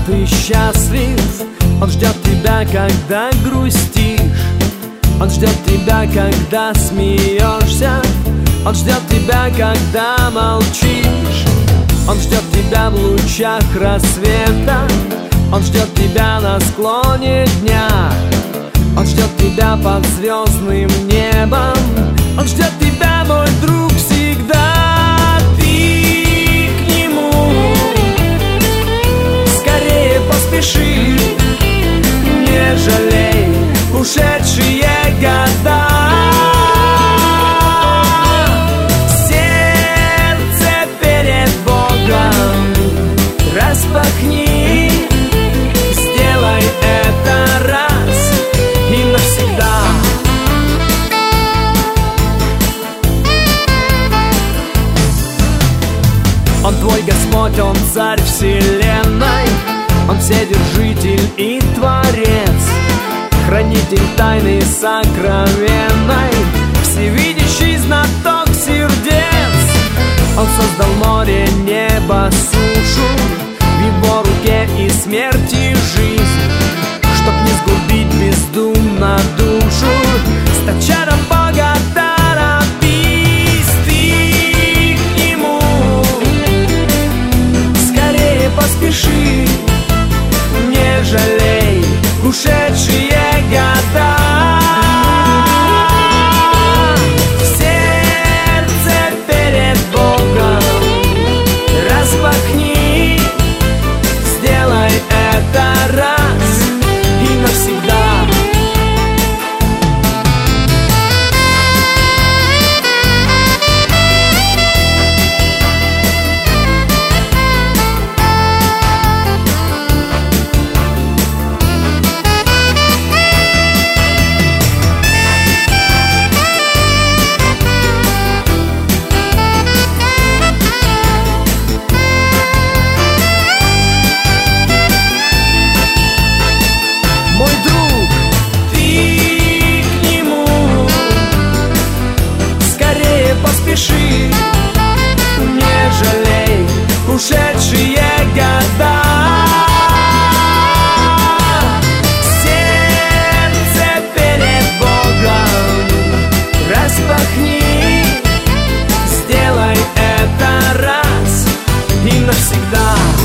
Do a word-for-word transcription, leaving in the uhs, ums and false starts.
ты счастлив. Он ждет тебя, когда грустишь. Он ждет тебя, когда смеешься. Он ждет тебя, когда молчишь. Он ждет тебя в лучах рассвета. Он ждет тебя на склоне дня. Он ждет тебя под звездным небом. Он ждет тебя, мой друг, всегда. Ты к нему скорее поспеши. Не жалей ушедшие года. Сердце перед Богом распахни. Сделай это раз и навсегда. Он твой Господь, Он царь вселенной. Он вседержитель и творец, хранитель тайны сокровенной, всевидящий знаток сердец. Он создал море, небо, сушу, в его руке и смерть, и жизнь, чтоб не сгубить бездумно душу. Стачара Бога торопись, ты к нему скорее поспеши. Не жалей ушедшие года. Сердце перед Богом распахни. Сделай это раз и навсегда. Поспеши, не жалей ушедшие года. Сердце перед Богом распахни. Сделай это раз и навсегда.